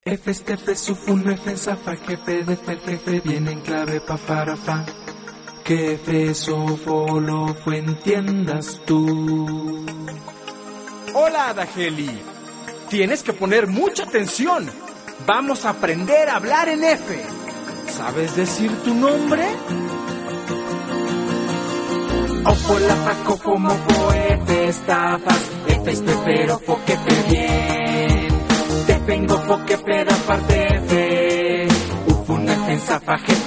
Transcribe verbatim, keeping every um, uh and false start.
F, F, Sufun, F, Zafa, jefe, de F, jefe, viene en clave pa, para, fa. Que F, Sofo, lo fue, entiendas tú. Hola, Adageli. Tienes que poner mucha atención. Vamos a aprender a hablar en F. ¿Sabes decir tu nombre? Ofo, la, fa, cofo, mofo, F, estafas, F, espero, fo, que te bien. Te vengo, fo, que peda, parte F. Ufun, F, Zafa, jefe,